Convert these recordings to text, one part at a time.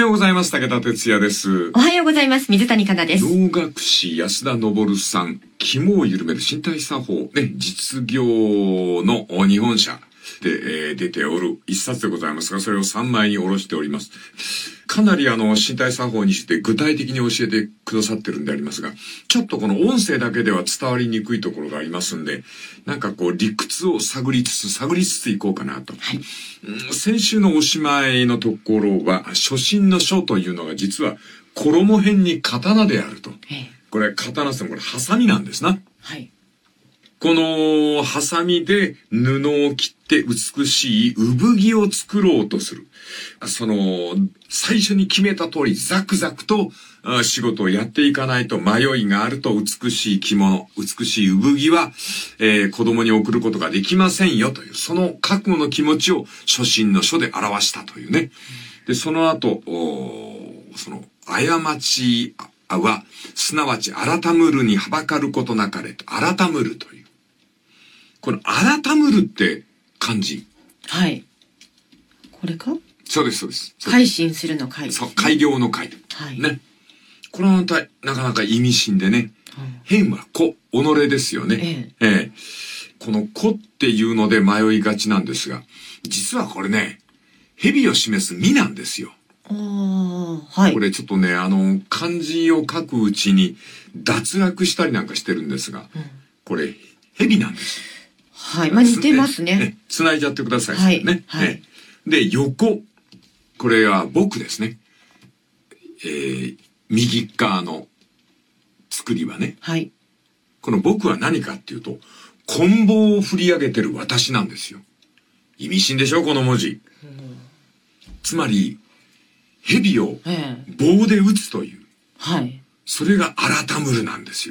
ようございます。武田哲也です。 おはようございます。水谷香奈です。 能楽師安田昇さん、肝を緩める身体作法、ね、実業の日本社で、出ておる一冊でございますが、それを3枚に下ろしております。かなり身体作法にして具体的に教えてくださってるんでありますが、ちょっとこの音声だけでは伝わりにくいところがありますんで、なんかこう理屈を探りつついこうかなと。はい、先週のおしまいのところは、初心の書というのが実は衣編に刀であると。これ刀ですね、これハサミなんですな。はい。このハサミで布を切って美しい産着を作ろうとする。最初に決めた通りザクザクと仕事をやっていかないと迷いがあると美しい着物、美しい産着は、子供に送ることができませんよという、その覚悟の気持ちを初心の書で表したというね。で、その後、過ちは、すなわち改むるにはばかることなかれと、改むるという。この改むるって漢字。 はい。これか？ そうです、そうです。 改心するの改。 そう、改良の改。はい。ね。これはなかなか意味深でね。変は己ですよね。この子っていうので迷いがちなんですが、実はこれね、蛇を示す実なんですよ。はい。これちょっとね、漢字を書くうちに脱落したりなんかしてるんですが、これ蛇なんです。 はい。まあ、似てますね。 繋いじゃってください。はい。ね。はい。で、横。これは僕ですね。右側の作りはね。はい。この僕は何かっていうと、棍棒を振り上げてる私なんですよ。意味深でしょ、この文字。つまり、蛇を棒で打つという。はい。それが改むるなんですよ。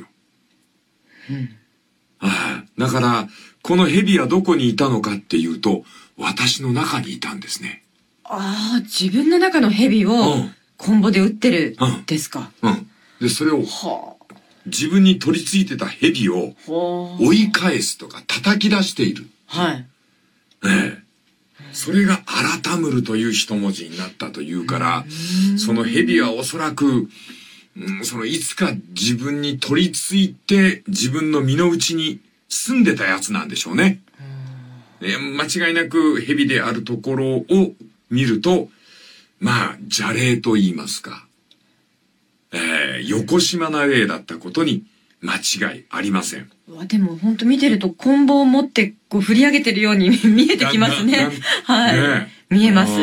だから、この蛇はどこにいたのかっていうと、私の中にいたんですね。 ああ、自分の中の蛇をコンボで打ってるですか。 で、それを、自分に取り付いてた蛇を追い返すとか叩き出している。はい。それが改むるという一文字になったというから、その蛇はおそらく、いつか自分に取り付いて自分の身の内に住んでたやつなんでしょうね。間違いなく蛇であるところを見ると、まあ、邪霊と言いますか、よこしまな霊だったことに間違いありません。 でも本当見てると棍棒を持ってこう振り上げてるように見えてきますね。はい、ね。見えます。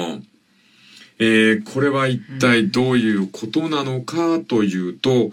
これは一体どういうことなのかというと、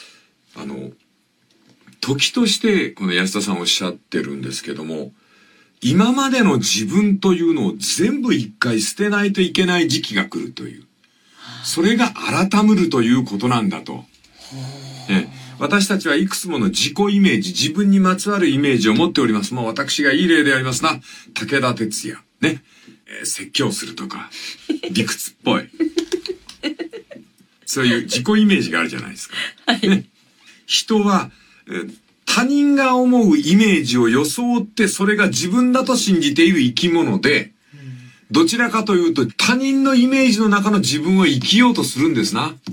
時としてこの安田さんおっしゃってるんですけども、今までの自分というのを全部一回捨てないといけない時期が来るという。それが改むるということなんだと。私たちはいくつもの自己イメージ、自分にまつわるイメージを持っております。もう私がいい例でありますな。武田鉄矢。ね。説教するとか、理屈っぽい。そういう自己イメージがあるじゃないですか。ね、人は、他人が思うイメージを装ってそれが自分だと信じている生き物で、どちらかというと他人のイメージの中の自分を生きようとするんですな。はい。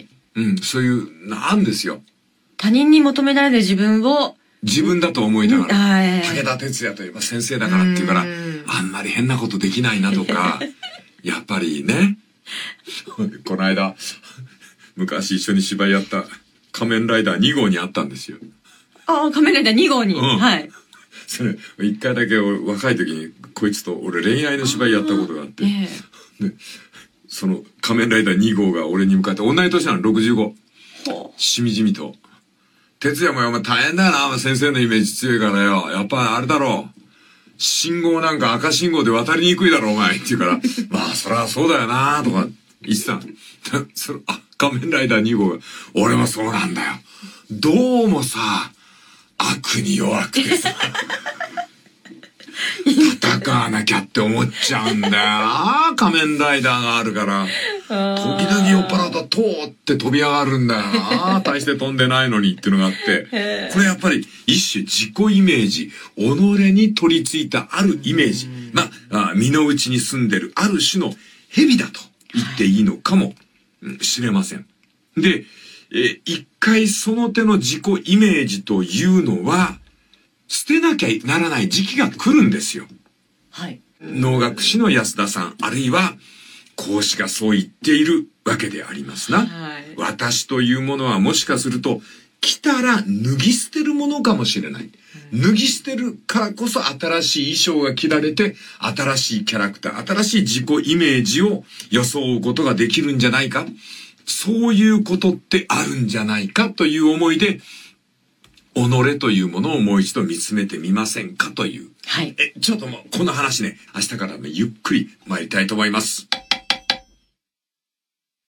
そういう、なんですよ。 他人に求められる自分を自分だと思いながら、武田鉄矢といえば先生だからっていうから、あんまり変なことできないなとか、やっぱりね、この間、昔一緒に芝居やった仮面ライダー2号に会ったんですよ。 ああ、仮面ライダー2号に。はい。 それ、一回だけ若い時にこいつと俺恋愛の芝居やったことがあって、でその仮面ライダー2号が俺に向かって同い年なの、65。しみじみと。哲也もお前大変だよな、先生のイメージ強いからよ。やっぱあれだろう。信号なんか赤信号で渡りにくいだろ、お前。って言うから、まあ、そりゃそうだよな、とか言ってたの。仮面ライダー2号が、俺もそうなんだよ。どうもさ、悪に弱くてさ、戦わなきゃって思っちゃうんだよな、仮面ライダーがあるから。時々酔っ払うと通って飛び上がるんだよな。大して飛んでないのにっていうのがあって。これやっぱり一種自己イメージ、己に取り付いたあるイメージ。身の内に住んでるある種の蛇だと言っっていいのかもしれません。で、一回その手の自己イメージというのは、捨てなきゃならない時期が来るんですよ。 はい。 能楽師の安田さん、あるいは講師がそう言っているわけでありますな。 はい。 私というものはもしかすると、来たら脱ぎ捨てるものかもしれない。脱ぎ捨てるからこそ新しい衣装が着られて、新しいキャラクター、新しい自己イメージを装うことができるんじゃないか。そういうことってあるんじゃないかという思いで、己というものをもう一度見つめてみませんかという。 はい。 ちょっともうこの話ね、明日からね、ゆっくり参りたいと思います。